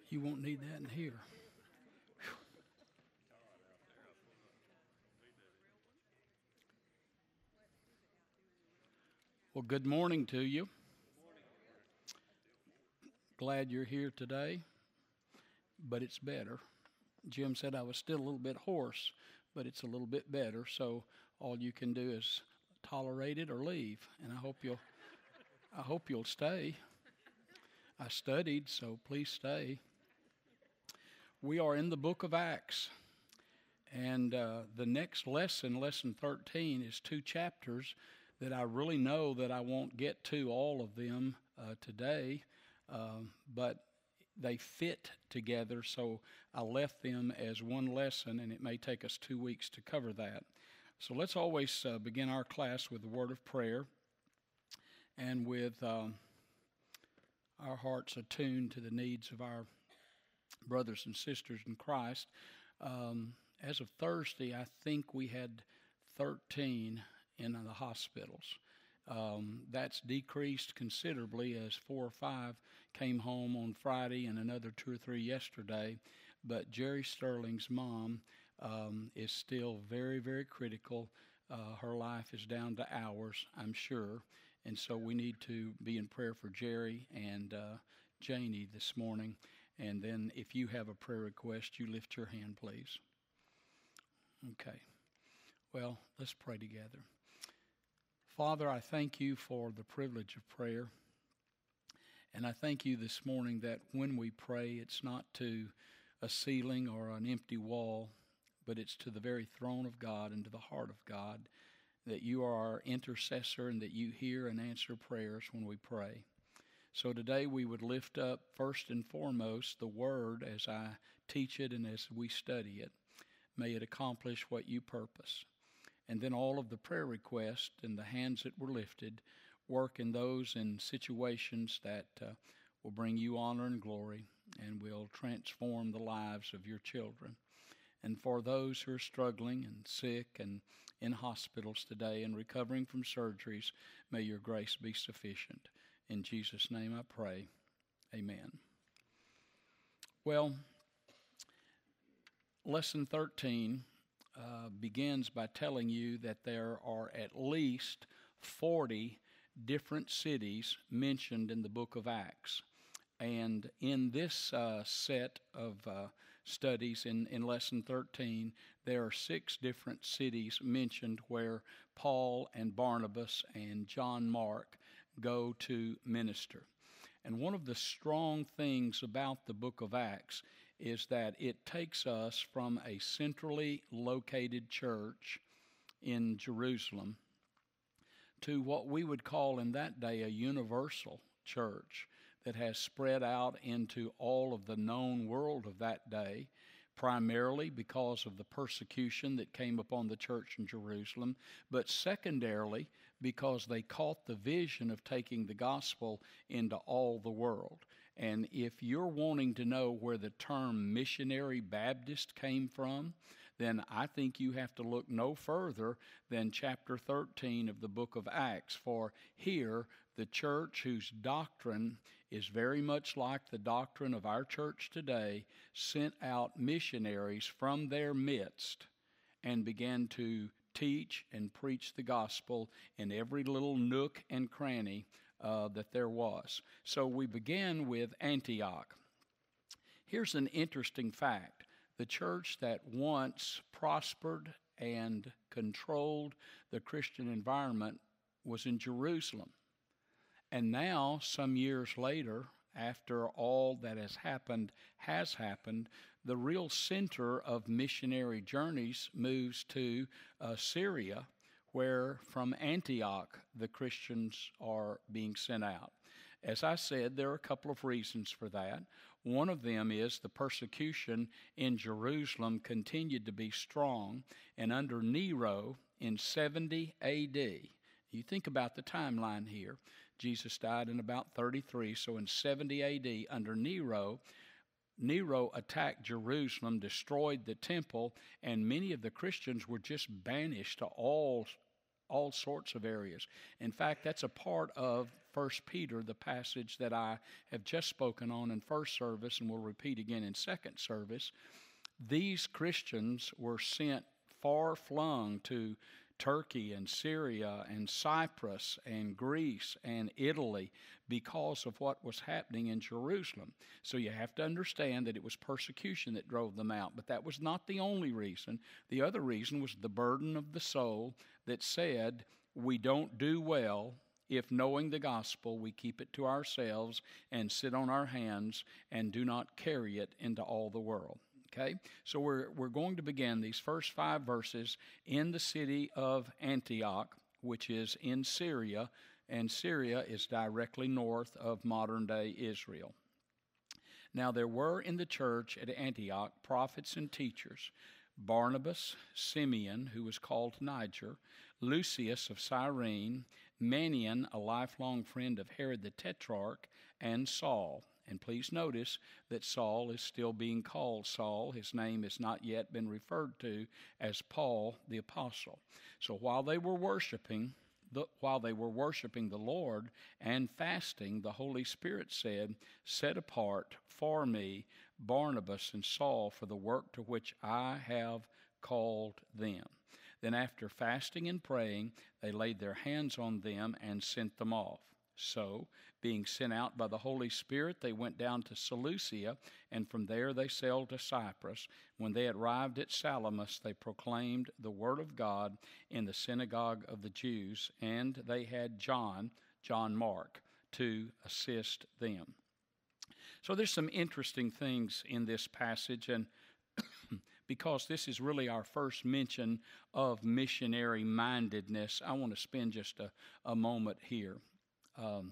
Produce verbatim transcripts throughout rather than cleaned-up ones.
You won't need that in here. Well, good morning to you. Glad you're here today, but it's better. Jim said I was still a little bit hoarse, but it's a little bit better. So all you can do is tolerate it or leave, and I hope you'll. I hope you'll stay. I studied, so please stay. We are in the book of Acts, and uh, the next lesson, lesson thirteen, is two chapters that I really know that I won't get to all of them uh, today, um, but they fit together, so I left them as one lesson, and it may take us two weeks to cover that. So let's always uh, begin our class with a word of prayer and with um, our hearts attuned to the needs of our brothers and sisters in Christ. Um, as of Thursday, I think we had thirteen in the hospitals. Um, that's decreased considerably as four or five came home on Friday and another two or three yesterday. But Jerry Sterling's mom um, is still very, very critical. Uh, her life is down to hours, I'm sure. And so we need to be in prayer for Jerry and uh, Janie this morning. And then if you have a prayer request, you lift your hand, please. Okay. Well, let's pray together. Father, I thank you for the privilege of prayer. And I thank you this morning that when we pray, it's not to a ceiling or an empty wall, but it's to the very throne of God and to the heart of God, that you are our intercessor and that you hear and answer prayers when we pray. So today we would lift up first and foremost the Word as I teach it and as we study it. May it accomplish what you purpose. And then all of the prayer requests and the hands that were lifted, work in those in situations that uh, will bring you honor and glory and will transform the lives of your children. And for those who are struggling and sick and in hospitals today and recovering from surgeries, may your grace be sufficient. In Jesus' name I pray. Amen. Well, lesson thirteen uh, begins by telling you that there are at least forty different cities mentioned in the book of Acts. And in this uh, set of uh, studies in, in lesson thirteen, there are six different cities mentioned where Paul and Barnabas and John Mark go to minister. And one of the strong things about the book of Acts is that it takes us from a centrally located church in Jerusalem to what we would call in that day a universal church that has spread out into all of the known world of that day, primarily because of the persecution that came upon the church in Jerusalem, but secondarily because they caught the vision of taking the gospel into all the world. And if you're wanting to know where the term missionary Baptist came from, then I think you have to look no further than chapter thirteen of the book of Acts. For here, the church whose doctrine is very much like the doctrine of our church today sent out missionaries from their midst and began to teach and preach the gospel in every little nook and cranny uh, that there was. So we began with Antioch. Here's an interesting fact. The church that once prospered and controlled the Christian environment was in Jerusalem. And now, some years later, after all that has happened has happened, the real center of missionary journeys moves to uh, Syria, where from Antioch the Christians are being sent out. As I said, there are a couple of reasons for that. One of them is the persecution in Jerusalem continued to be strong, and under Nero in seventy A D, you think about the timeline here, Jesus died in about thirty-three, so in seventy A D under Nero, Nero attacked Jerusalem, destroyed the temple, and many of the Christians were just banished to all all sorts of areas. In fact, that's a part of First Peter, the passage that I have just spoken on in first service and will repeat again in second service. These Christians were sent far-flung to Turkey and Syria and Cyprus and Greece and Italy because of what was happening in Jerusalem. So you have to understand that it was persecution that drove them out, but that was not the only reason. The other reason was the burden of the soul that said, we don't do well if, knowing the gospel, we keep it to ourselves and sit on our hands and do not carry it into all the world. Okay, so we're, we're going to begin these first five verses in the city of Antioch, which is in Syria, and Syria is directly north of modern-day Israel. Now there were in the church at Antioch prophets and teachers, Barnabas, Simeon, who was called Niger, Lucius of Cyrene, Manaen, a lifelong friend of Herod the Tetrarch, and Saul. And please notice that Saul is still being called Saul. His name has not yet been referred to as Paul the Apostle. So while they were worshiping, the, while they were worshiping the Lord and fasting, the Holy Spirit said, "Set apart for me Barnabas and Saul for the work to which I have called them." Then after fasting and praying, they laid their hands on them and sent them off. So, being sent out by the Holy Spirit, they went down to Seleucia, and from there they sailed to Cyprus. When they arrived at Salamis, they proclaimed the word of God in the synagogue of the Jews, and they had John, John Mark, to assist them. So there's some interesting things in this passage, and because this is really our first mention of missionary mindedness, I want to spend just a, a moment here. Um,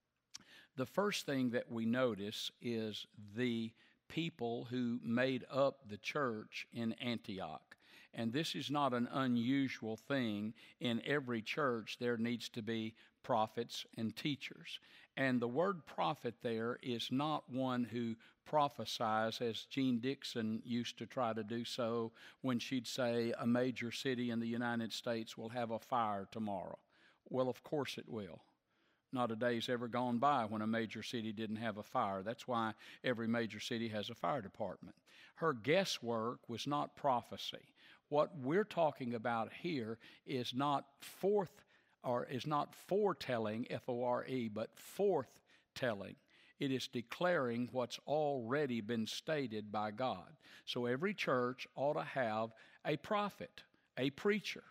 the first thing that we notice is the people who made up the church in Antioch. And this is not an unusual thing. In every church, there needs to be prophets and teachers. And the word prophet there is not one who prophesies, as Jean Dixon used to try to do so when she'd say a major city in the United States will have a fire tomorrow. Well, of course it will. Not a day's ever gone by when a major city didn't have a fire. That's why every major city has a fire department. Her guesswork was not prophecy. What we're talking about here is not forth or is not foretelling, F O R E, but forthtelling. It is declaring what's already been stated by God. So every church ought to have a prophet, a preacher,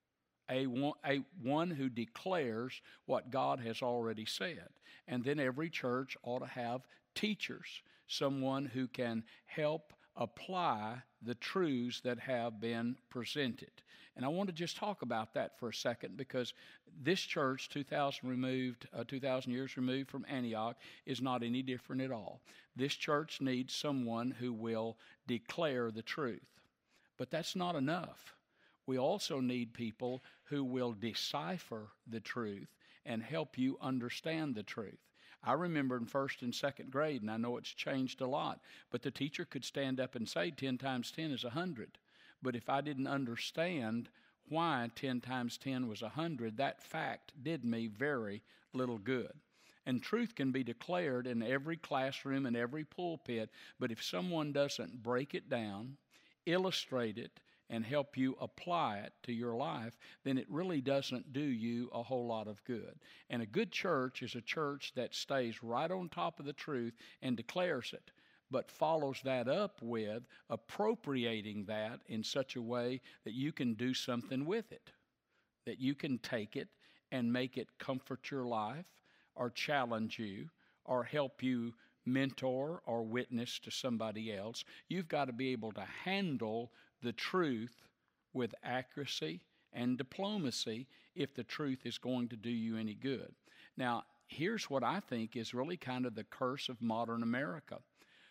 A one, a one who declares what God has already said. And then every church ought to have teachers, someone who can help apply the truths that have been presented. And I want to just talk about that for a second, because this church, two thousand removed, uh, two thousand years removed from Antioch, is not any different at all. This church needs someone who will declare the truth. But that's not enough. We also need people who will decipher the truth and help you understand the truth. I remember in first and second grade, and I know it's changed a lot, but the teacher could stand up and say ten times ten is one hundred. But if I didn't understand why ten times ten was one hundred, that fact did me very little good. And truth can be declared in every classroom and every pulpit, but if someone doesn't break it down, illustrate it, and help you apply it to your life, then it really doesn't do you a whole lot of good. And a good church is a church that stays right on top of the truth and declares it, but follows that up with appropriating that in such a way that you can do something with it, that you can take it and make it comfort your life or challenge you or help you mentor or witness to somebody else. You've got to be able to handle the truth with accuracy and diplomacy if the truth is going to do you any good. Now, here's what I think is really kind of the curse of modern America.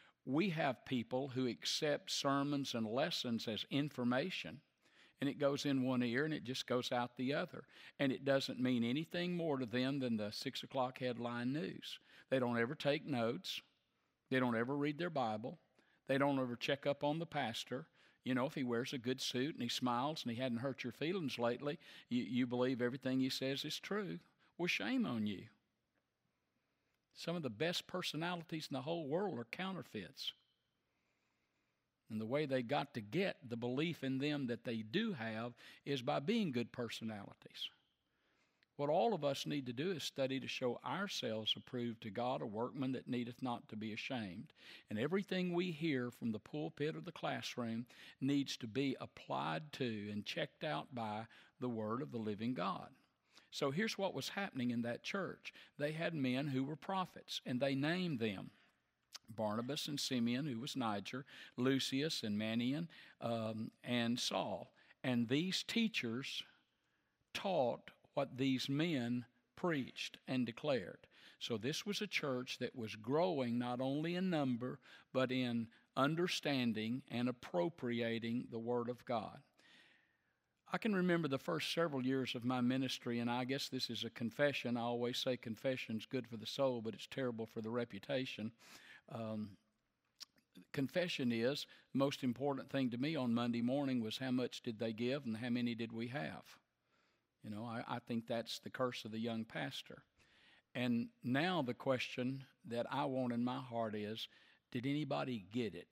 We have people who accept sermons and lessons as information, and it goes in one ear and it just goes out the other. And it doesn't mean anything more to them than the six o'clock headline news. They don't ever take notes. They don't ever read their Bible. They don't ever check up on the pastor. You know, if he wears a good suit and he smiles and he hadn't hurt your feelings lately, you, you believe everything he says is true. Well, shame on you. Some of the best personalities in the whole world are counterfeits. And the way they got to get the belief in them that they do have is by being good personalities. What all of us need to do is study to show ourselves approved to God, a workman that needeth not to be ashamed. And everything we hear from the pulpit or the classroom needs to be applied to and checked out by the Word of the living God. So here's what was happening in that church. They had men who were prophets, and they named them. Barnabas and Simeon, who was Niger, Lucius and Manaen, um, and Saul. And these teachers taught what these men preached and declared. So this was a church that was growing not only in number, but in understanding and appropriating the Word of God. I can remember the first several years of my ministry, and I guess this is a confession. I always say confession's good for the soul, but it's terrible for the reputation. Um, confession is, the most important thing to me on Monday morning was how much did they give and how many did we have. You know, I, I think that's the curse of the young pastor. And now the question that I want in my heart is, did anybody get it?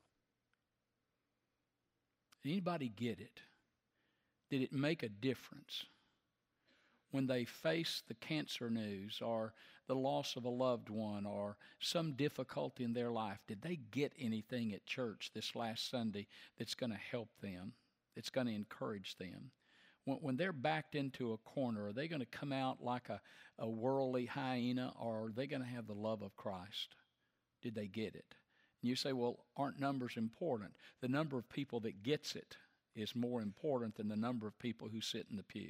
Did anybody get it? Did it make a difference? When they face the cancer news or the loss of a loved one or some difficulty in their life, did they get anything at church this last Sunday that's going to help them, that's going to encourage them? When, when they're backed into a corner, are they going to come out like a, a worldly hyena, or are they going to have the love of Christ? Did they get it? And you say, well, aren't numbers important? The number of people that gets it is more important than the number of people who sit in the pew.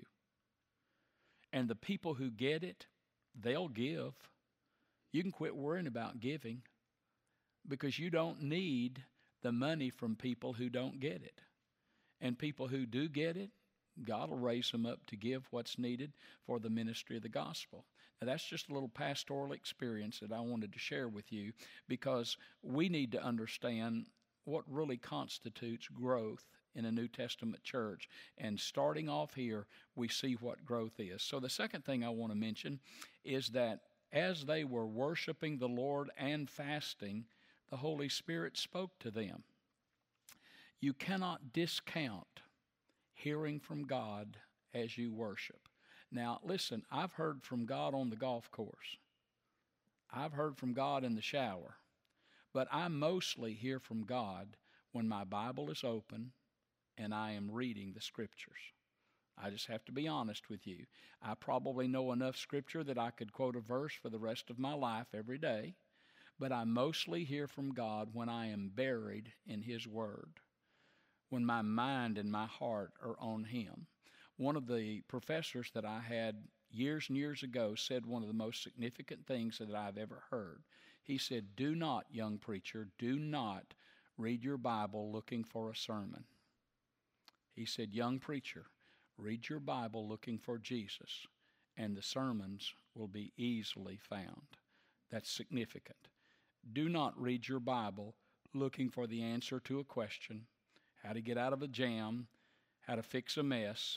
And the people who get it, they'll give. You can quit worrying about giving, because you don't need the money from people who don't get it. And people who do get it, God will raise them up to give what's needed for the ministry of the gospel. Now, that's just a little pastoral experience that I wanted to share with you, because we need to understand what really constitutes growth in a New Testament church. And starting off here, we see what growth is. So the second thing I want to mention is that as they were worshiping the Lord and fasting, the Holy Spirit spoke to them. You cannot discount hearing from God as you worship. Now, listen, I've heard from God on the golf course. I've heard from God in the shower. But I mostly hear from God when my Bible is open and I am reading the Scriptures. I just have to be honest with you. I probably know enough Scripture that I could quote a verse for the rest of my life every day, but I mostly hear from God when I am buried in His Word, when my mind and my heart are on Him. One of the professors that I had years and years ago said one of the most significant things that I've ever heard. He said, do not, young preacher, do not read your Bible looking for a sermon. He said, young preacher, read your Bible looking for Jesus, and the sermons will be easily found. That's significant. Do not read your Bible looking for the answer to a question, how to get out of a jam, how to fix a mess.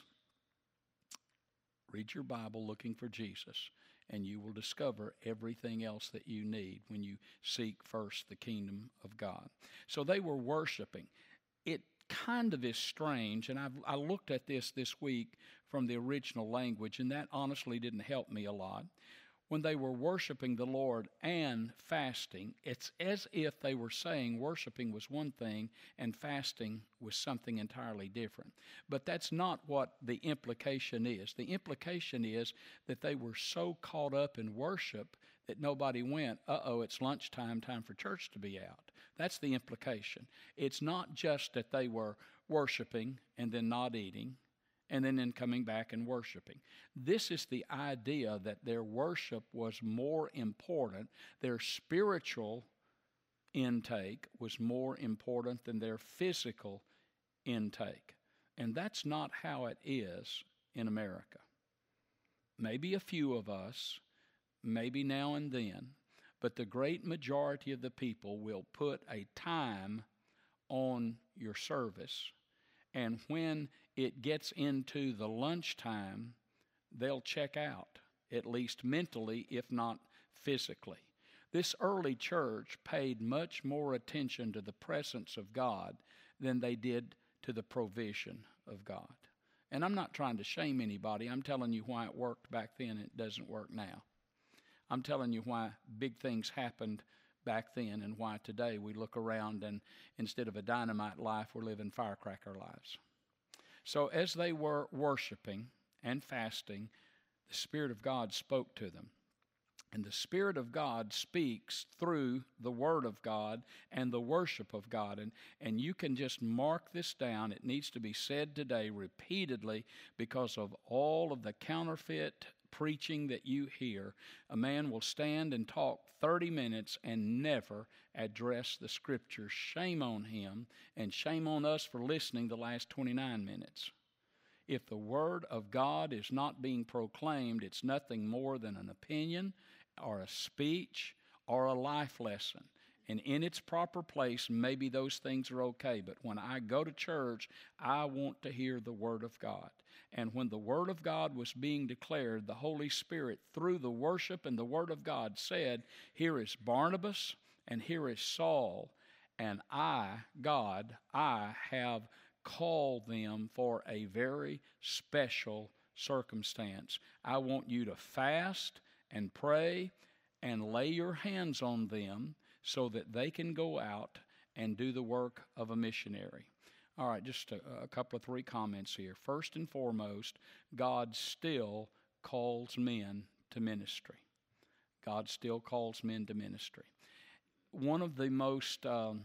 Read your Bible looking for Jesus, and you will discover everything else that you need when you seek first the kingdom of God. So they were worshiping. It kind of is strange, and I've, I looked at this this week from the original language, and that honestly didn't help me a lot. When they were worshiping the Lord and fasting, it's as if they were saying worshiping was one thing and fasting was something entirely different. But that's not what the implication is. The implication is that they were so caught up in worship that nobody went, uh-oh, it's lunchtime, time for church to be out. That's the implication. It's not just that they were worshiping and then not eating, and then, then coming back and worshiping. This is the idea that their worship was more important, their spiritual intake was more important than their physical intake. And that's not how it is in America. Maybe a few of us, maybe now and then, but the great majority of the people will put a time on your service, and when it gets into the lunchtime, they'll check out, at least mentally, if not physically. This early church paid much more attention to the presence of God than they did to the provision of God. And I'm not trying to shame anybody. I'm telling you why it worked back then and it doesn't work now. I'm telling you why big things happened back then and why today we look around and instead of a dynamite life, we're living firecracker lives. So as they were worshiping and fasting, the Spirit of God spoke to them. And the Spirit of God speaks through the Word of God and the worship of God. And, and you can just mark this down. It needs to be said today repeatedly because of all of the counterfeit preaching that you hear. A man will stand and talk thirty minutes and never address the Scripture. Shame on him, and shame on us for listening the last twenty-nine minutes. If the Word of God is not being proclaimed, it's nothing more than an opinion or a speech or a life lesson. And in its proper place, maybe those things are okay. But when I go to church, I want to hear the Word of God. And when the Word of God was being declared, the Holy Spirit, through the worship and the Word of God, said, here is Barnabas and here is Saul, and I, God, I have called them for a very special circumstance. I want you to fast and pray and lay your hands on them so that they can go out and do the work of a missionary. All right, just a, a couple of three comments here. First and foremost, God still calls men to ministry. God still calls men to ministry. One of the most um,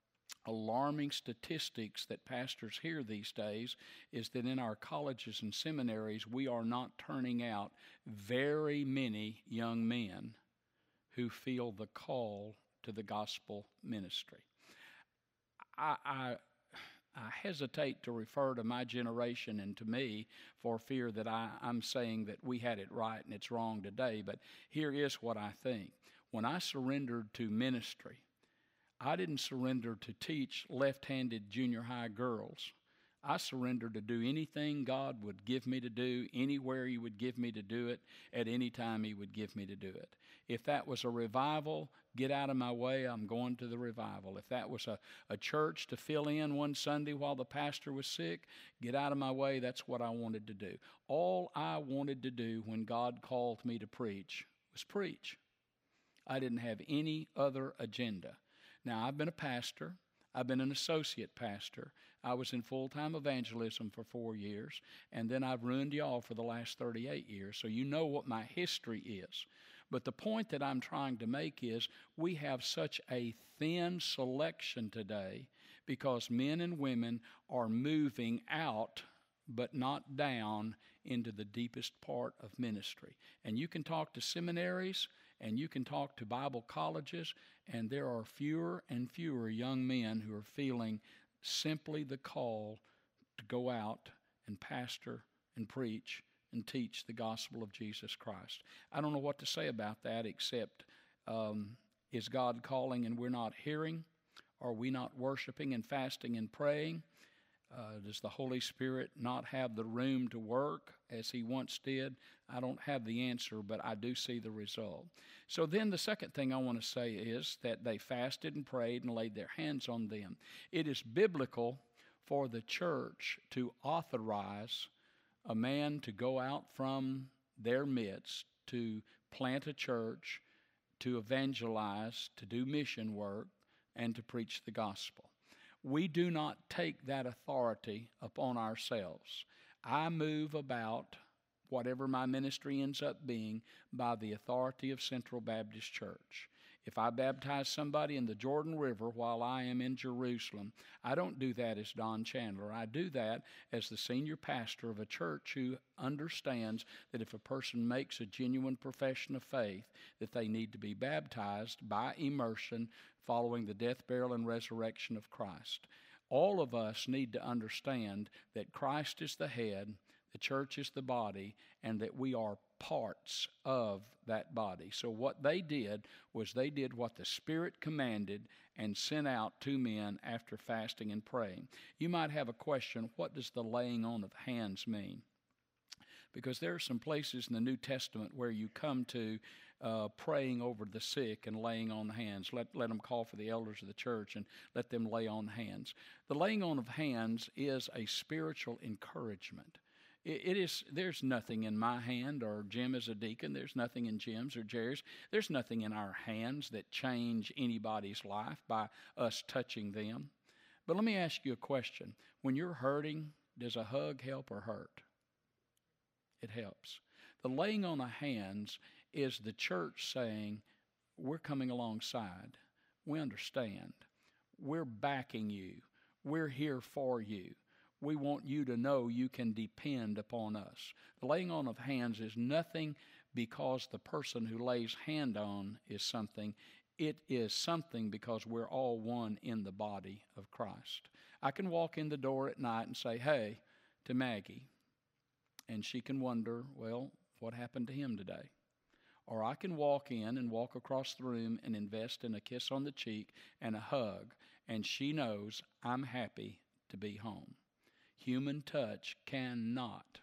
alarming statistics that pastors hear these days is that in our colleges and seminaries, we are not turning out very many young men who feel the call to the gospel ministry. I, I, I hesitate to refer to my generation and to me for fear that I, I'm saying that we had it right and it's wrong today, but here is what I think. When I surrendered to ministry, I didn't surrender to teach left-handed junior high girls. I surrendered to do anything God would give me to do, anywhere He would give me to do it, at any time He would give me to do it. If that was a revival, get out of my way, I'm going to the revival. If that was a, a church to fill in one Sunday while the pastor was sick, get out of my way, that's what I wanted to do. All I wanted to do when God called me to preach was preach. I didn't have any other agenda. Now, I've been a pastor. I've been an associate pastor. I was in full-time evangelism for four years, and then I've ruined y'all for the last thirty-eight years, so you know what my history is. But the point that I'm trying to make is we have such a thin selection today because men and women are moving out but not down into the deepest part of ministry. And you can talk to seminaries and you can talk to Bible colleges, and there are fewer and fewer young men who are feeling simply the call to go out and pastor and preach and teach the gospel of Jesus Christ. I don't know what to say about that except um, is God calling and we're not hearing? Are we not worshiping and fasting and praying? Uh, does the Holy Spirit not have the room to work as He once did? I don't have the answer, but I do see the result. So then the second thing I want to say is that they fasted and prayed and laid their hands on them. It is biblical for the church to authorize a man to go out from their midst to plant a church, to evangelize, to do mission work, and to preach the gospel. We do not take that authority upon ourselves. I move about whatever my ministry ends up being by the authority of Central Baptist Church. If I baptize somebody in the Jordan River while I am in Jerusalem, I don't do that as Don Chandler. I do that as the senior pastor of a church who understands that if a person makes a genuine profession of faith, that they need to be baptized by immersion following the death, burial, and resurrection of Christ. All of us need to understand that Christ is the head, the church is the body, and that we are parts of that body. So what they did was they did what the Spirit commanded and sent out two men after fasting and praying. You might have a question, what does the laying on of hands mean? Because there are some places in the New Testament where you come to uh, praying over the sick and laying on hands. Let, let them call for the elders of the church and let them lay on hands. The laying on of hands is a spiritual encouragement. It, it is. There's nothing in my hand, or Jim is a deacon. There's nothing in Jim's or Jerry's. There's nothing in our hands that change anybody's life by us touching them. But let me ask you a question. When you're hurting, does a hug help or hurt? It helps. The laying on of hands is the church saying, we're coming alongside. We understand. We're backing you. We're here for you. We want you to know you can depend upon us. The laying on of hands is nothing because the person who lays hand on is something. It is something because we're all one in the body of Christ. I can walk in the door at night and say, hey, to Maggie, and she can wonder, well, what happened to him today? Or I can walk in and walk across the room and invest in a kiss on the cheek and a hug, and she knows I'm happy to be home. Human touch cannot,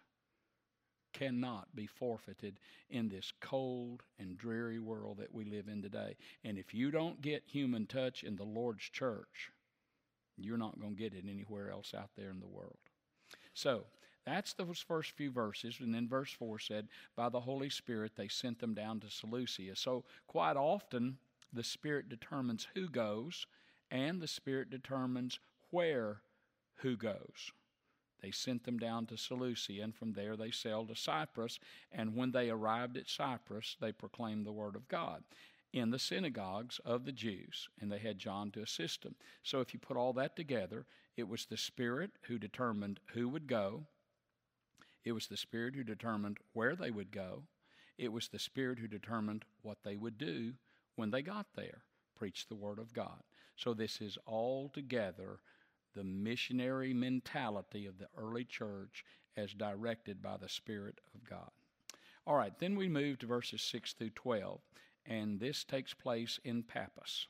cannot be forfeited in this cold and dreary world that we live in today. And if you don't get human touch in the Lord's church, you're not going to get it anywhere else out there in the world. So, that's those first few verses. And then verse four said, by the Holy Spirit they sent them down to Seleucia. So quite often the Spirit determines who goes, and the Spirit determines where who goes. They sent them down to Seleucia, and from there they sailed to Cyprus. And when they arrived at Cyprus, they proclaimed the word of God in the synagogues of the Jews, and they had John to assist them. So if you put all that together, it was the Spirit who determined who would go. It was the Spirit who determined where they would go. It was the Spirit who determined what they would do when they got there, preach the word of God. So this is altogether the missionary mentality of the early church as directed by the Spirit of God. All right, then we move to verses six through twelve, and this takes place in Paphos.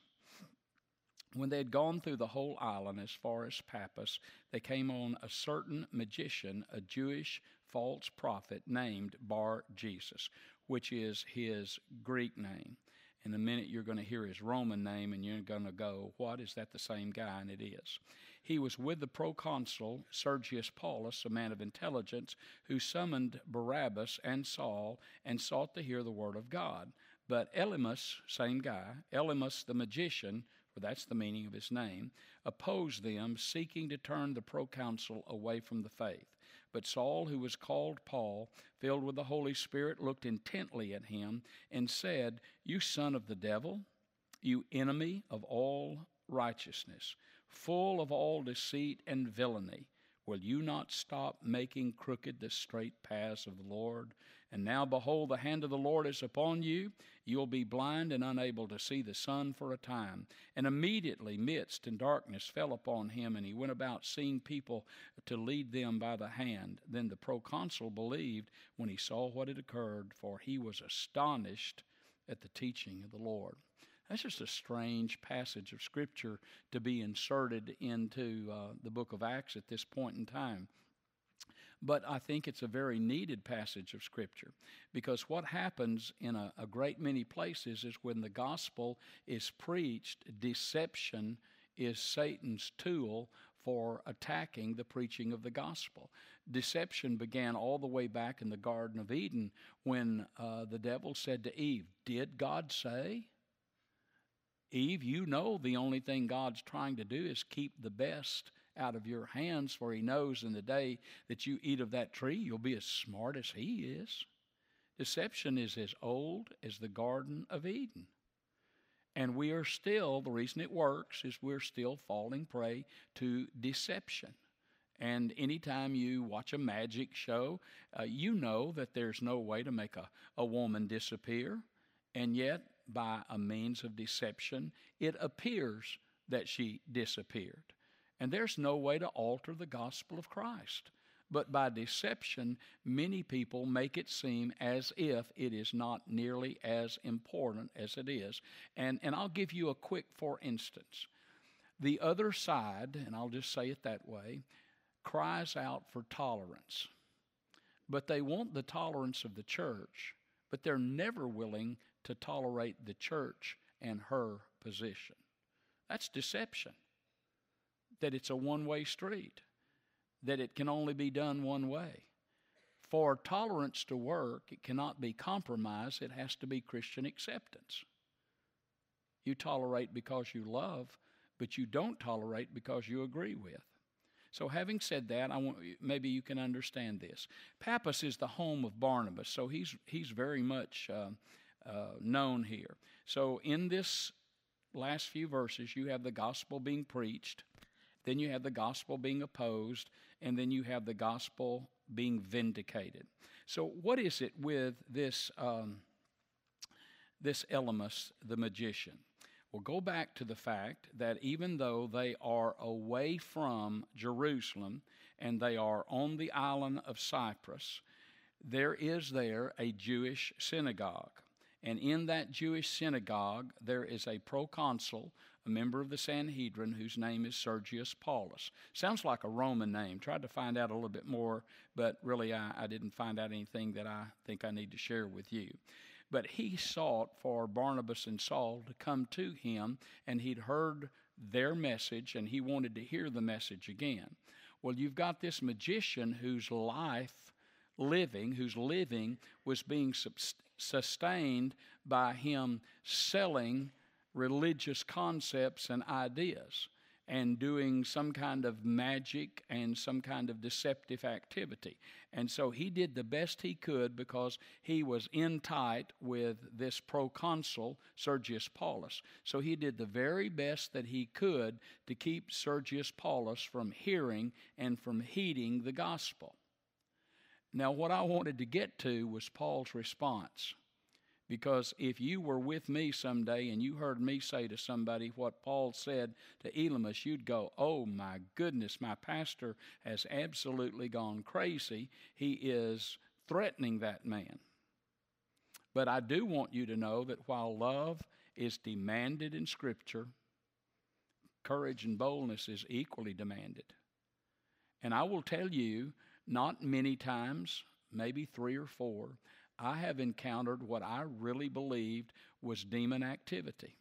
When they had gone through the whole island as far as Paphos, they came on a certain magician, a Jewish false prophet named Bar-Jesus, which is his Greek name. In a minute you're going to hear his Roman name, and you're going to go, what, is that the same guy? And it is. He was with the proconsul Sergius Paulus, a man of intelligence, who summoned Barabbas and Saul and sought to hear the word of God. But Elymas, same guy, Elymas the magician, for that's the meaning of his name, opposed them, seeking to turn the proconsul away from the faith. But Saul, who was called Paul, filled with the Holy Spirit, looked intently at him and said, you son of the devil, you enemy of all righteousness, full of all deceit and villainy, will you not stop making crooked the straight paths of the Lord? And now behold, the hand of the Lord is upon you. You will be blind and unable to see the sun for a time. And immediately mist and darkness fell upon him, and he went about seeing people to lead them by the hand. Then the proconsul believed when he saw what had occurred, for he was astonished at the teaching of the Lord. That's just a strange passage of Scripture to be inserted into uh, the book of Acts at this point in time. But I think it's a very needed passage of Scripture, because what happens in a, a great many places is when the gospel is preached, deception is Satan's tool for attacking the preaching of the gospel. Deception began all the way back in the Garden of Eden when uh, the devil said to Eve, did God say? Eve, you know the only thing God's trying to do is keep the best out of your hands, for he knows in the day that you eat of that tree, you'll be as smart as he is. Deception is as old as the Garden of Eden. And we are still, the reason it works is we're still falling prey to deception. And anytime you watch a magic show, uh, you know that there's no way to make a, a woman disappear. And yet, by a means of deception, it appears that she disappeared. And there's no way to alter the gospel of Christ. But by deception, many people make it seem as if it is not nearly as important as it is. And, and I'll give you a quick for instance. The other side, and I'll just say it that way, cries out for tolerance. But they want the tolerance of the church, but they're never willing to tolerate the church and her position. That's deception. That it's a one-way street. That it can only be done one way. For tolerance to work, it cannot be compromise. It has to be Christian acceptance. You tolerate because you love, but you don't tolerate because you agree with. So having said that, I want, maybe you can understand this. Paphos is the home of Barnabas, so he's, he's very much uh, uh, known here. So in this last few verses, you have the gospel being preached, then you have the gospel being opposed, and then you have the gospel being vindicated. So what is it with this, um, this Elymas, the magician? Well, go back to the fact that even though they are away from Jerusalem and they are on the island of Cyprus, there is there a Jewish synagogue. And in that Jewish synagogue, there is a proconsul, a member of the Sanhedrin, whose name is Sergius Paulus. Sounds like a Roman name. Tried to find out a little bit more, but really I, I didn't find out anything that I think I need to share with you. But he sought for Barnabas and Saul to come to him, and he'd heard their message, and he wanted to hear the message again. Well, you've got this magician whose life living, whose living was being sustained by him selling religious concepts and ideas and doing some kind of magic and some kind of deceptive activity. And so he did the best he could because he was in tight with this proconsul, Sergius Paulus. So he did the very best that he could to keep Sergius Paulus from hearing and from heeding the gospel. Now, what I wanted to get to was Paul's response. Because if you were with me someday and you heard me say to somebody what Paul said to Elymas, you'd go, oh my goodness, my pastor has absolutely gone crazy. He is threatening that man. But I do want you to know that while love is demanded in Scripture, courage and boldness is equally demanded. And I will tell you, not many times, maybe three or four, I have encountered what I really believed was demon activity.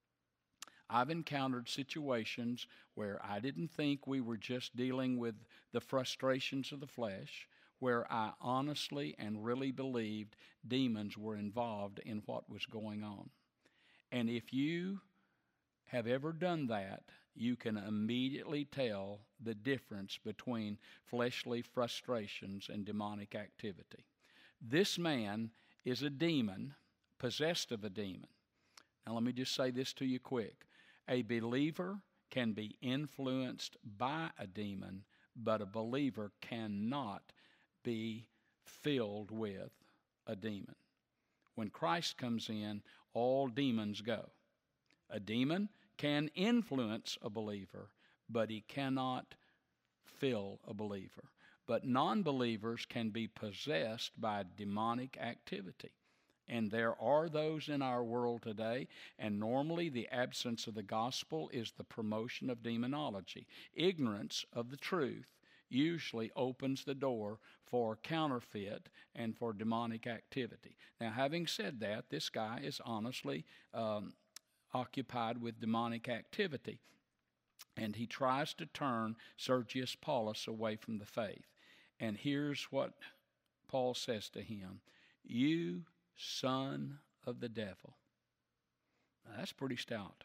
I've encountered situations where I didn't think we were just dealing with the frustrations of the flesh, where I honestly and really believed demons were involved in what was going on. And if you have ever done that, you can immediately tell the difference between fleshly frustrations and demonic activity. This man is a demon, possessed of a demon. Now let me just say this to you quick. A believer can be influenced by a demon, but a believer cannot be filled with a demon. When Christ comes in, all demons go. A demon can influence a believer, but he cannot fill a believer. But non-believers can be possessed by demonic activity. And there are those in our world today, and normally the absence of the gospel is the promotion of demonology. Ignorance of the truth usually opens the door for counterfeit and for demonic activity. Now, having said that, this guy is honestly um, occupied with demonic activity, and he tries to turn Sergius Paulus away from the faith. And here's what Paul says to him: you son of the devil. Now, that's pretty stout.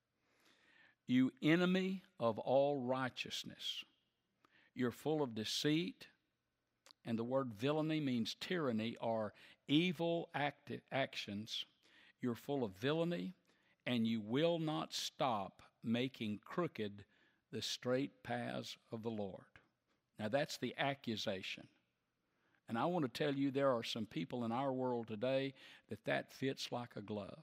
You enemy of all righteousness. You're full of deceit, and the word villainy means tyranny or evil acti- actions. You're full of villainy, and you will not stop making crooked the straight paths of the Lord. Now that's the accusation. And I want to tell you, there are some people in our world today that that fits like a glove.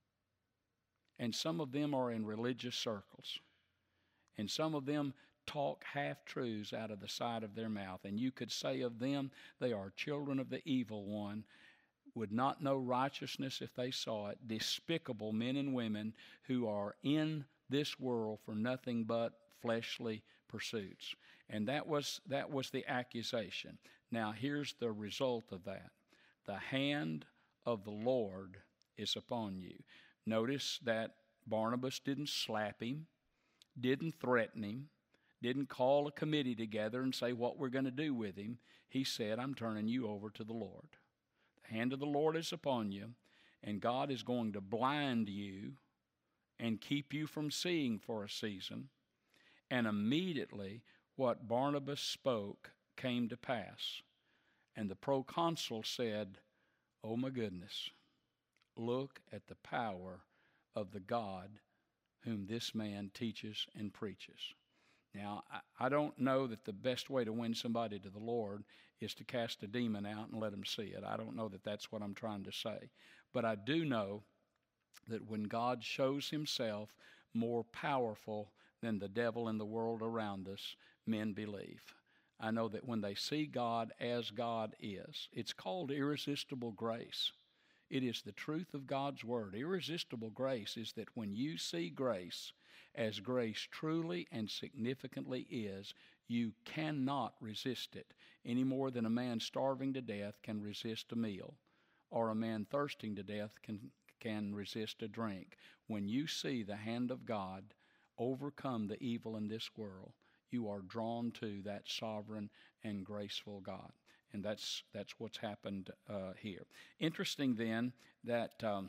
And some of them are in religious circles. And some of them talk half-truths out of the side of their mouth. And you could say of them, they are children of the evil one, would not know righteousness if they saw it, despicable men and women who are in this world for nothing but fleshly pursuits. And that was that was the accusation. Now here's the result of that. The hand of the Lord is upon you. Notice that Barnabas didn't slap him, didn't threaten him, didn't call a committee together and say what we're going to do with him. He said, I'm turning you over to the Lord. The hand of the Lord is upon you, and God is going to blind you and keep you from seeing for a season. And immediately what Barnabas spoke came to pass. And the proconsul said, oh my goodness, look at the power of the God whom this man teaches and preaches. Now, I, I don't know that the best way to win somebody to the Lord is to cast a demon out and let them see it. I don't know that that's what I'm trying to say. But I do know that when God shows himself more powerful than the devil and the world around us, men believe. I know that when they see God as God is, it's called irresistible grace. It is the truth of God's word. Irresistible grace is that when you see grace as grace truly and significantly is, you cannot resist it any more than a man starving to death can resist a meal, or a man thirsting to death can, can resist a drink. When you see the hand of God overcome the evil in this world, you are drawn to that sovereign and graceful God. And that's that's what's happened uh, here. Interesting then that um,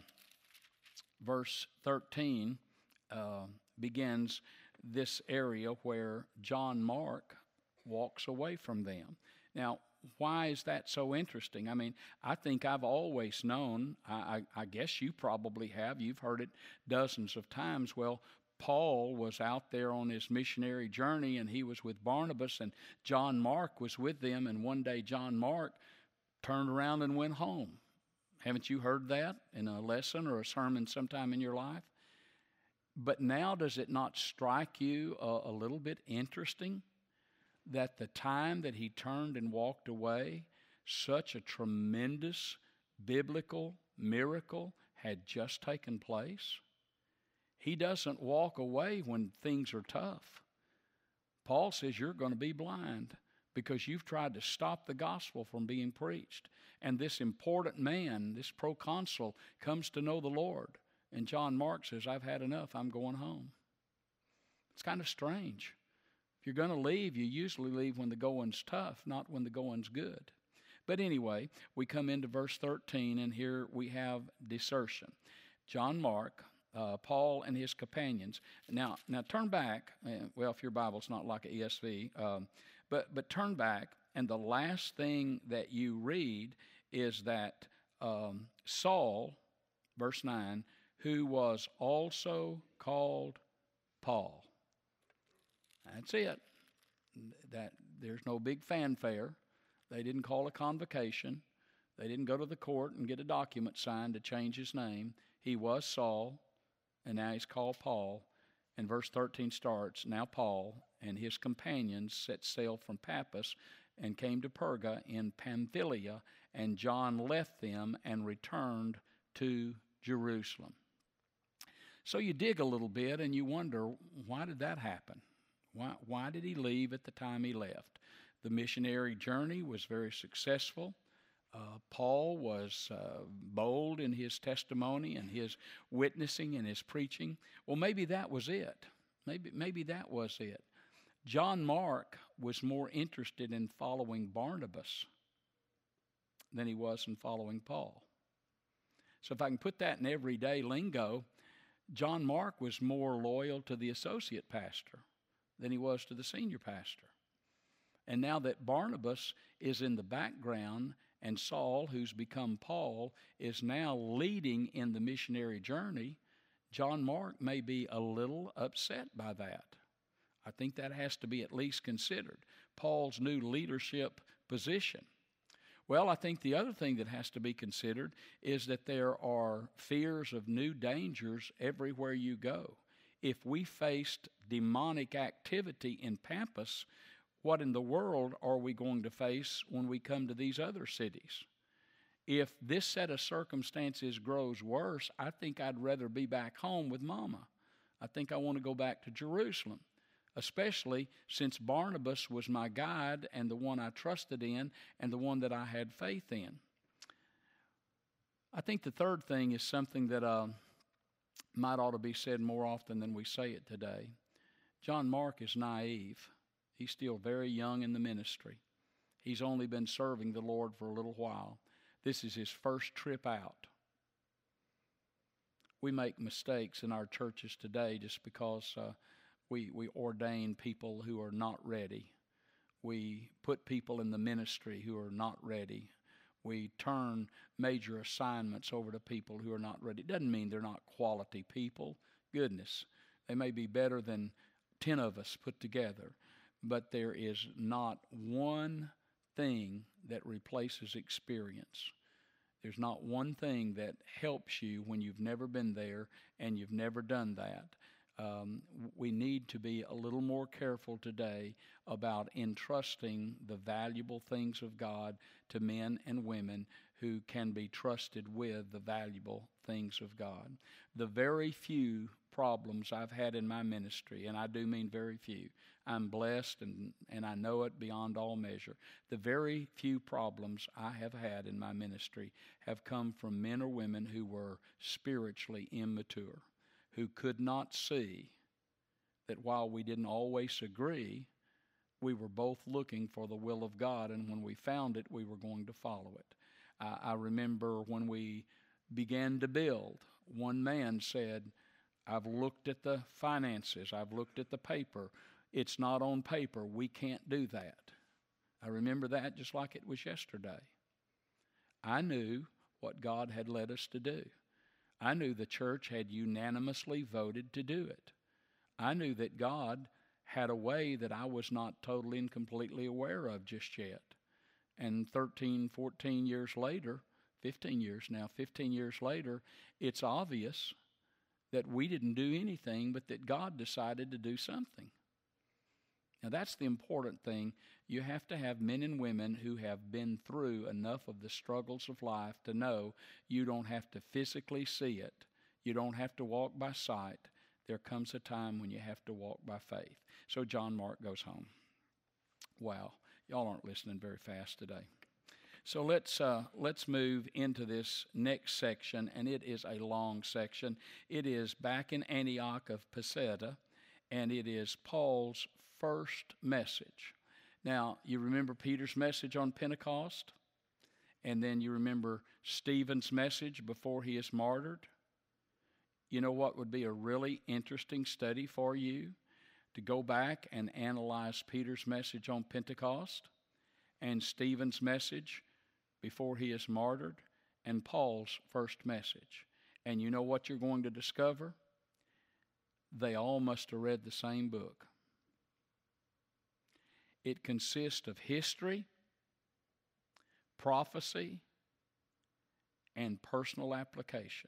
verse thirteen uh, begins this area where John Mark walks away from them. Now, why is that so interesting? I mean, I think I've always known, I, I, I guess you probably have, you've heard it dozens of times, well, Paul was out there on his missionary journey, and he was with Barnabas, and John Mark was with them, and one day John Mark turned around and went home. Haven't you heard that in a lesson or a sermon sometime in your life? But now does it not strike you a, a little bit interesting that the time that he turned and walked away, such a tremendous biblical miracle had just taken place? He doesn't walk away when things are tough. Paul says you're going to be blind because you've tried to stop the gospel from being preached. And this important man, this proconsul, comes to know the Lord. And John Mark says, I've had enough, I'm going home. It's kind of strange. If you're going to leave, you usually leave when the going's tough, not when the going's good. But anyway, we come into verse thirteen, and here we have desertion. John Mark, Uh, Paul and his companions. Now, now turn back. Uh, well, if your Bible's not like an E S V, um, but but turn back, and the last thing that you read is that um, Saul, verse nine, who was also called Paul. That's it. That there's no big fanfare. They didn't call a convocation. They didn't go to the court and get a document signed to change his name. He was Saul, and now he's called Paul. And verse thirteen starts, now Paul and his companions set sail from Paphos and came to Perga in Pamphylia, and John left them and returned to Jerusalem. So you dig a little bit and you wonder, why did that happen? Why, why did he leave at the time he left? The missionary journey was very successful. Uh, Paul was uh, bold in his testimony and his witnessing and his preaching. Well, maybe that was it. Maybe, maybe that was it. John Mark was more interested in following Barnabas than he was in following Paul. So if I can put that in everyday lingo, John Mark was more loyal to the associate pastor than he was to the senior pastor. And now that Barnabas is in the background, and Saul, who's become Paul, is now leading in the missionary journey, John Mark may be a little upset by that. I think that has to be at least considered. Paul's new leadership position. Well, I think the other thing that has to be considered is that there are fears of new dangers everywhere you go. If we faced demonic activity in Paphos, what in the world are we going to face when we come to these other cities? If this set of circumstances grows worse, I think I'd rather be back home with Mama. I think I want to go back to Jerusalem, especially since Barnabas was my guide and the one I trusted in and the one that I had faith in. I think the third thing is something that uh, might ought to be said more often than we say it today. John Mark is naive. He's still very young in the ministry. He's only been serving the Lord for a little while. This is his first trip out. We make mistakes in our churches today just because uh, we, we ordain people who are not ready. We put people in the ministry who are not ready. We turn major assignments over to people who are not ready. It doesn't mean they're not quality people. Goodness, they may be better than ten of us put together. But there is not one thing that replaces experience. There's not one thing that helps you when you've never been there and you've never done that. Um, we need to be a little more careful today about entrusting the valuable things of God to men and women who can be trusted with the valuable things of God. The very few problems I've had in my ministry, and I do mean very few, I'm blessed and, and I know it beyond all measure. The very few problems I have had in my ministry have come from men or women who were spiritually immature, who could not see that while we didn't always agree, we were both looking for the will of God, and when we found it, we were going to follow it. I, I remember when we began to build, one man said, I've looked at the finances, I've looked at the paper. It's not on paper. We can't do that. I remember that just like it was yesterday. I knew what God had led us to do. I knew the church had unanimously voted to do it. I knew that God had a way that I was not totally and completely aware of just yet. And thirteen, fourteen years later, fifteen years now, fifteen years later, it's obvious that we didn't do anything, but that God decided to do something. Now that's the important thing. You have to have men and women who have been through enough of the struggles of life to know you don't have to physically see it. You don't have to walk by sight. There comes a time when you have to walk by faith. So John Mark goes home. Wow, y'all aren't listening very fast today. So let's uh, let's move into this next section, and it is a long section. It is back in Antioch of Pisidia, and it is Paul's first message. Now, you remember Peter's message on Pentecost, and then you remember Stephen's message before he is martyred. You know what would be a really interesting study for you? To go back and analyze Peter's message on Pentecost and Stephen's message before he is martyred and Paul's first message. And you know what you're going to discover? They all must have read the same book. It consists of history, prophecy, and personal application.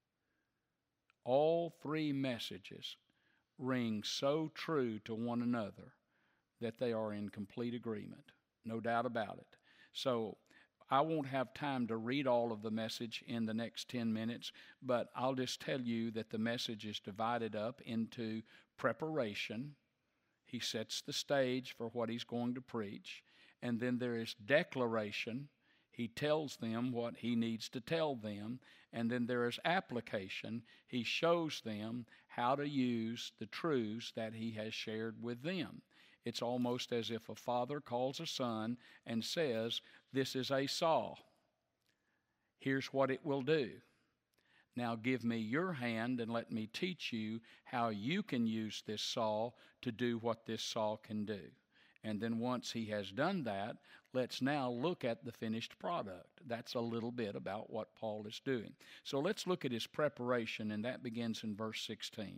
All three messages ring so true to one another that they are in complete agreement. No doubt about it. So I won't have time to read all of the message in the next ten minutes, but I'll just tell you that the message is divided up into preparation. He sets the stage for what he's going to preach. And then there is declaration. He tells them what he needs to tell them. And then there is application. He shows them how to use the truths that he has shared with them. It's almost as if a father calls a son and says, this is a saw. Here's what it will do. Now give me your hand and let me teach you how you can use this saw to do what this saw can do. And then once he has done that, let's now look at the finished product. That's a little bit about what Paul is doing. So let's look at his preparation, and that begins in verse sixteen.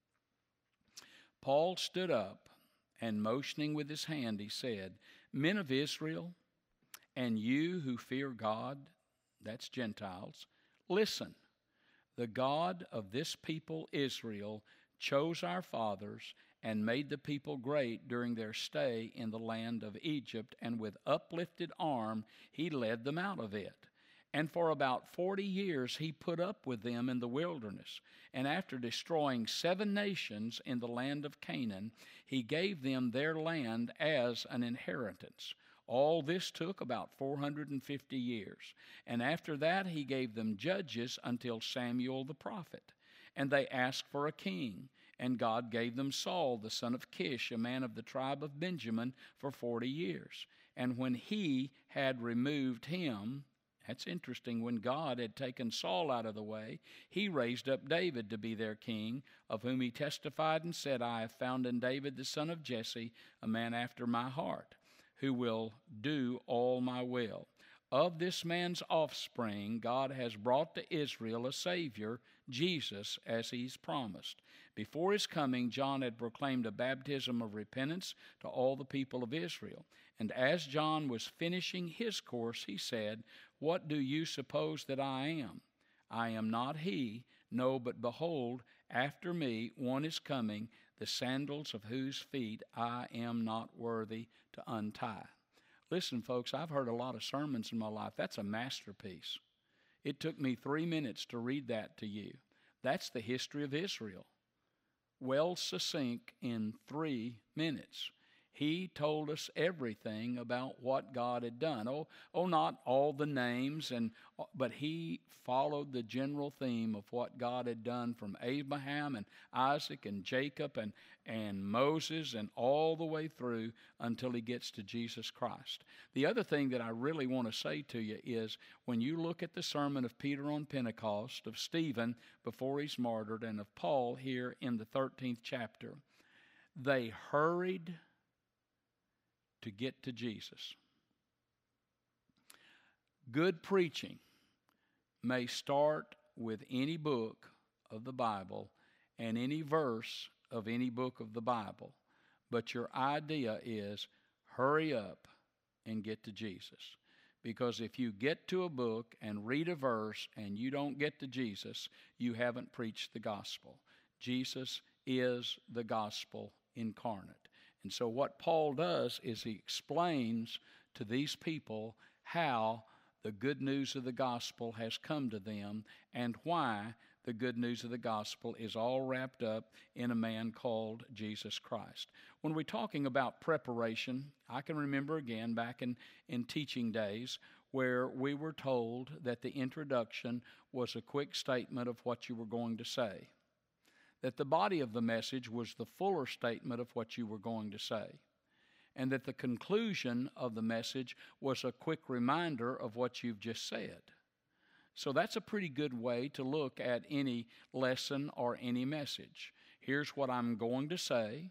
Paul stood up, and motioning with his hand, he said, Men of Israel, and you who fear God, that's Gentiles, listen. The God of this people, Israel, chose our fathers and made the people great during their stay in the land of Egypt, and with uplifted arm he led them out of it. And for about forty years he put up with them in the wilderness. And after destroying seven nations in the land of Canaan, he gave them their land as an inheritance. All this took about four hundred fifty years. And after that, he gave them judges until Samuel the prophet. And they asked for a king. And God gave them Saul, the son of Kish, a man of the tribe of Benjamin, for forty years. And when he had removed him, that's interesting, when God had taken Saul out of the way, he raised up David to be their king, of whom he testified and said, I have found in David the son of Jesse, a man after my heart, who will do all my will. Of this man's offspring, God has brought to Israel a Savior, Jesus, as he's promised. Before his coming, John had proclaimed a baptism of repentance to all the people of Israel. And as John was finishing his course, he said, What do you suppose that I am? I am not he. No, but behold, after me one is coming, the sandals of whose feet I am not worthy to untie. Listen, folks, I've heard a lot of sermons in my life. That's a masterpiece. It took me three minutes to read that to you. That's the history of Israel. Well succinct in three minutes. He told us everything about what God had done. Oh, oh, not all the names, and but he followed the general theme of what God had done from Abraham and Isaac and Jacob and, and Moses and all the way through until he gets to Jesus Christ. The other thing that I really want to say to you is when you look at the sermon of Peter on Pentecost, of Stephen before he's martyred, and of Paul here in the thirteenth chapter, they hurried to get to Jesus. Good preaching may start with any book of the Bible and any verse of any book of the Bible, but your idea is hurry up and get to Jesus. Because if you get to a book and read a verse and you don't get to Jesus, you haven't preached the gospel. Jesus is the gospel incarnate. And so what Paul does is he explains to these people how the good news of the gospel has come to them and why the good news of the gospel is all wrapped up in a man called Jesus Christ. When we're talking about preparation, I can remember again back in, in teaching days where we were told that the introduction was a quick statement of what you were going to say, that the body of the message was the fuller statement of what you were going to say, and that the conclusion of the message was a quick reminder of what you've just said. So that's a pretty good way to look at any lesson or any message. Here's what I'm going to say.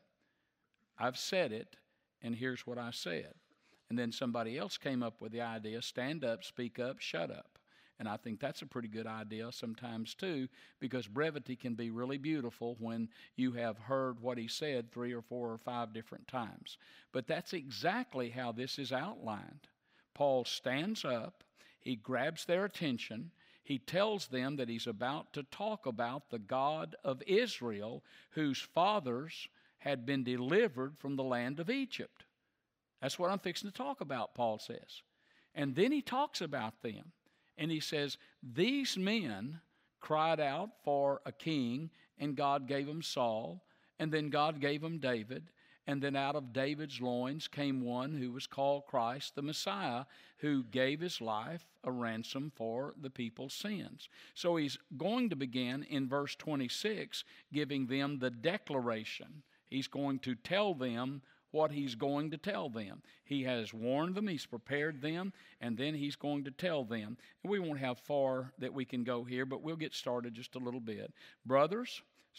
I've said it, and here's what I said. And then somebody else came up with the idea, stand up, speak up, shut up. And I think that's a pretty good idea sometimes too, because brevity can be really beautiful when you have heard what he said three or four or five different times. But that's exactly how this is outlined. Paul stands up, he grabs their attention, he tells them that he's about to talk about the God of Israel, whose fathers had been delivered from the land of Egypt. That's what I'm fixing to talk about, Paul says. And then he talks about them. And he says, these men cried out for a king, and God gave them Saul, and then God gave them David, and then out of David's loins came one who was called Christ, the Messiah, who gave his life a ransom for the people's sins. So he's going to begin in verse twenty-six, giving them the declaration. He's going to tell them what he's going to tell them. He has warned them, he's prepared them, and then he's going to tell them. And we won't have far that we can go here, but we'll get started just a little bit. Brothers,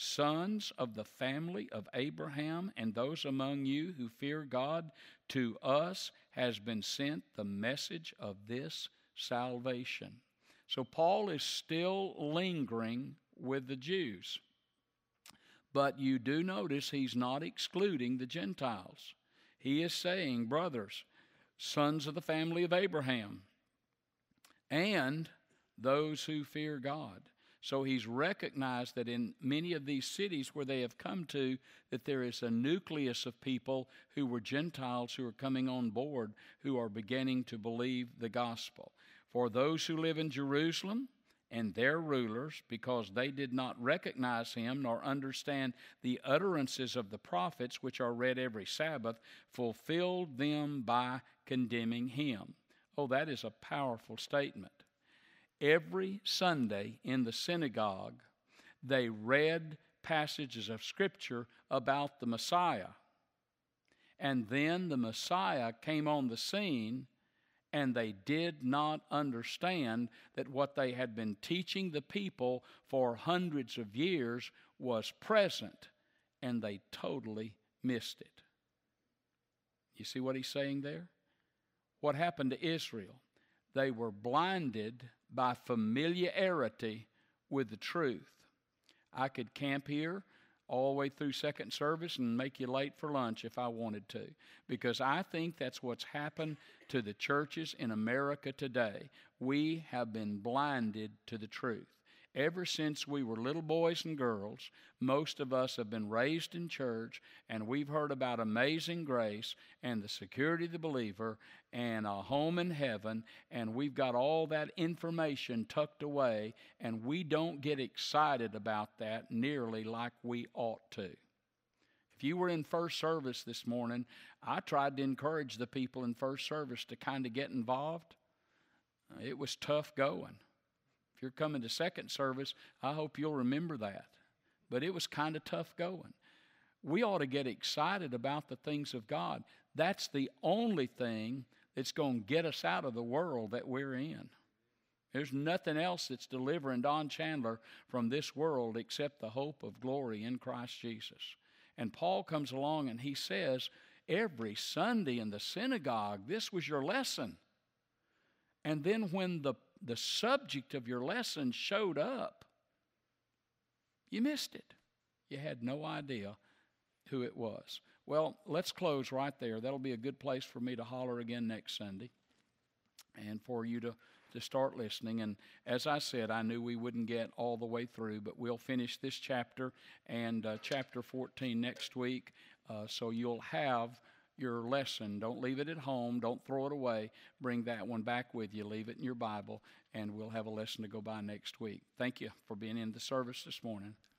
sons of the family of Abraham, and those among you who fear God, to us has been sent the message of this salvation. So Paul is still lingering with the Jews. But you do notice he's not excluding the Gentiles. He is saying, brothers, sons of the family of Abraham, and those who fear God. So he's recognized that in many of these cities where they have come to, that there is a nucleus of people who were Gentiles who are coming on board, who are beginning to believe the gospel. For those who live in Jerusalem, and their rulers, because they did not recognize him nor understand the utterances of the prophets, which are read every Sabbath, fulfilled them by condemning him. Oh, that is a powerful statement. Every Sunday in the synagogue, they read passages of Scripture about the Messiah. And then the Messiah came on the scene, and they did not understand that what they had been teaching the people for hundreds of years was present, and they totally missed it. You see what he's saying there? What happened to Israel? They were blinded by familiarity with the truth. I could camp here all the way through second service and make you late for lunch if I wanted to, because I think that's what's happened to the churches in America today. We have been blinded to the truth. Ever since we were little boys and girls, most of us have been raised in church, and we've heard about amazing grace and the security of the believer and a home in heaven, and we've got all that information tucked away, and we don't get excited about that nearly like we ought to. If you were in first service this morning, I tried to encourage the people in first service to kind of get involved. It was tough going. If you're coming to second service, I hope you'll remember that. But it was kind of tough going. We ought to get excited about the things of God. That's the only thing that's going to get us out of the world that we're in. There's nothing else that's delivering Don Chandler from this world except the hope of glory in Christ Jesus. And Paul comes along and he says, every Sunday in the synagogue, this was your lesson. And then when the, the subject of your lesson showed up, you missed it. You had no idea who it was. Well, let's close right there. That'll be a good place for me to holler again next Sunday and for you to, to start listening. And as I said, I knew we wouldn't get all the way through, but we'll finish this chapter and uh, chapter fourteen next week, uh, so you'll have your lesson. Don't leave it at home. Don't throw it away. Bring that one back with you. Leave it in your Bible, and we'll have a lesson to go by next week. Thank you for being in the service this morning.